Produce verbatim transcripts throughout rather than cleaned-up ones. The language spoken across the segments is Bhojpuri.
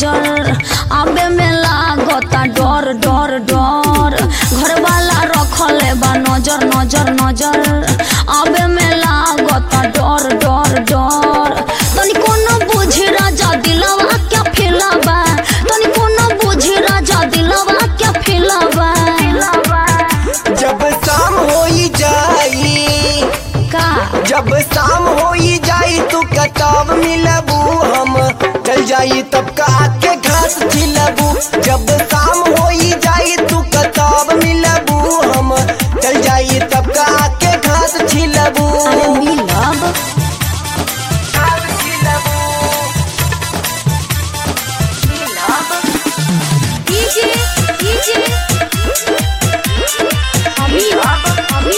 नजर आबे में लागता डर डर डर घर वाला रखले बा नजर नजर नजर आबे में लागता डर डर डर तनी कोनो बुझी राजा दिलवा क्या फिलवा तनी कोनो बुझी राजा दिलवा क्या फिलवा जब शाम होई जाई का जब शाम होई जाई तू कताब मिलबू हम चल जाई तब का के घास खिलबू जब शाम होई जाई तू कताब मिलबू हम चल जाई तब का के घास खिलबू अरे मिलब घास खिलबू डीजे डीजे अभी अभी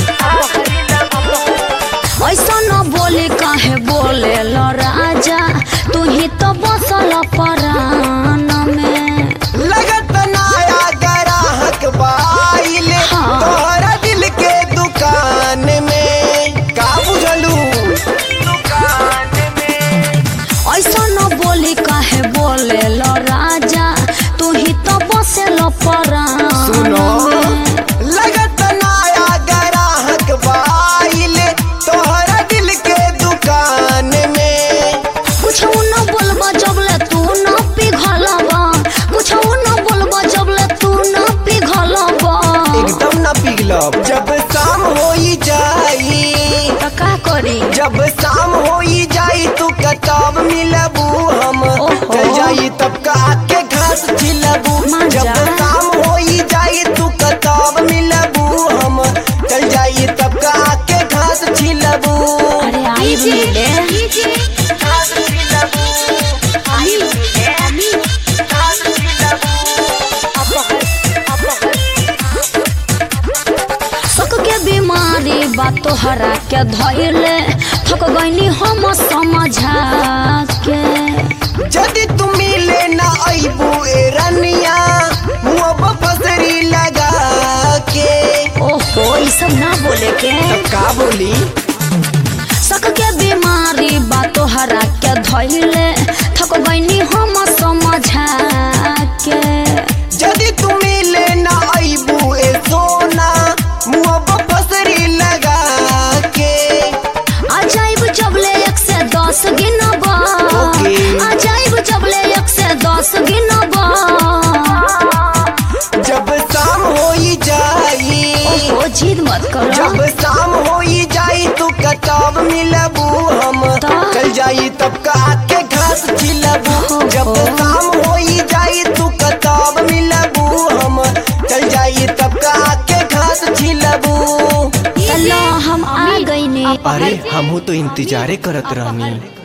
ऐसा न बोले काहे बोले लो राजा तू ही तो बसल परान में लगत नया ग्राहक बाइल हाँ। तोहरा दिल के दुकान में का बुझलू दुकान में ऐसा न बोले काहे बोले लो राजा तू ही तो बसल परान सुनो में। लगत नया ग्राहक बाइल तोहरा दिल के दुकान में कुछ न बोलबा जबले तू न पिघलबा कुछ न बोलबा जबले तू न पिघलबा एकदम ना पिघलब जब शाम होई जाई तो का करी जब शाम होई जाई तू कताब मिलबू हम ओहो। चल जाई तब का के घास खिलबू मान जब जा। शाम होई जाई तू कताब मिलबू हम चल जाई तब का के घास खिलबू अरे आई मिले घास खिलबू आई मिले घास खिलबू सक के बीमारी बा तोहरा के धइले थक गईनी हम समझा के यदि तू मिले ना अइबू ए रनिया मुँह फसरी लगा के ओहो ई सब ना बोले के तब का बोली सक के बीमारी बा तोहरा के धइले थक गईनी हम समझा के यदि तू मिले ना अइबू ए सोना मुँह फसरी लगा के आ जाइब जबले एक से दस गिनबा ओके। आ जाइब जबले एक से दस गिनबा जब शाम होई जाई ओहो जिद मत करो जब शाम होई जाई तू कताब मिलबू हम ता? चल जाई तब का के घास खिलबू जब ओहो। शाम होई जाई तू कताब मिलबू हम चल जाई तब का के घास खिलबू चलो हम आ गई ने अरे हमहू तो इंतजारे करत रहनी।